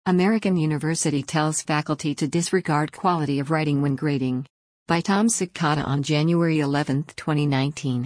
American University tells faculty to disregard quality of writing when grading. By Tom Sikata on January 11, 2019.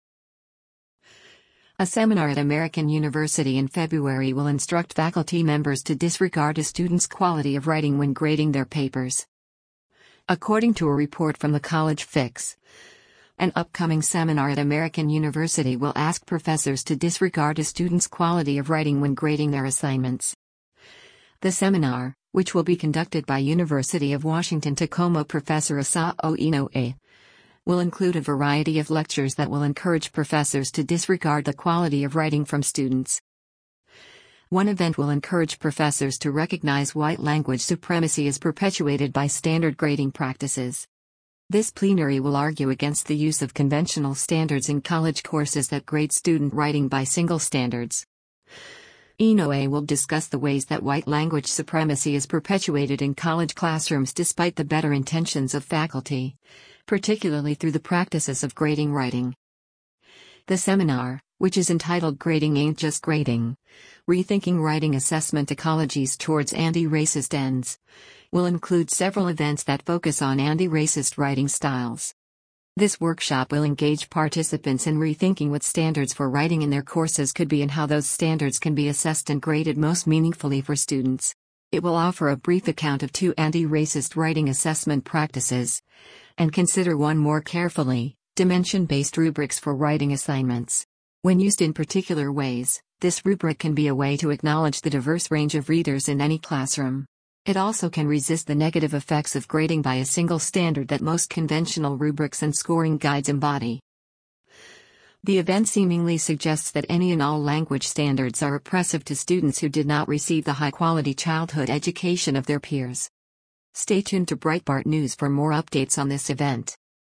A seminar at American University in February will instruct faculty members to disregard a student's quality of writing when grading their papers. According to a report from the College Fix, an upcoming seminar at American University will ask professors to disregard a student's quality of writing when grading their assignments. The seminar, which will be conducted by University of Washington Tacoma professor Asao Inoue, will include a variety of lectures that will encourage professors to disregard the quality of writing from students. One event will encourage professors to recognize white language supremacy as perpetuated by standard grading practices. This plenary will argue against the use of conventional standards in college courses that grade student writing by single standards. Inoue will discuss the ways that white language supremacy is perpetuated in college classrooms despite the better intentions of faculty, particularly through the practices of grading writing. The seminar, which is entitled Grading Ain't Just Grading: Rethinking Writing Assessment Ecologies Towards Anti-Racist Ends, will include several events that focus on anti-racist writing styles. This workshop will engage participants in rethinking what standards for writing in their courses could be and how those standards can be assessed and graded most meaningfully for students. It will offer a brief account of 2 anti-racist writing assessment practices, and consider one more carefully: dimension-based rubrics for writing assignments. When used in particular ways, this rubric can be a way to acknowledge the diverse range of readers in any classroom. It also can resist the negative effects of grading by a single standard that most conventional rubrics and scoring guides embody. The event seemingly suggests that any and all language standards are oppressive to students who did not receive the high-quality childhood education of their peers. Stay tuned to Breitbart News for more updates on this event.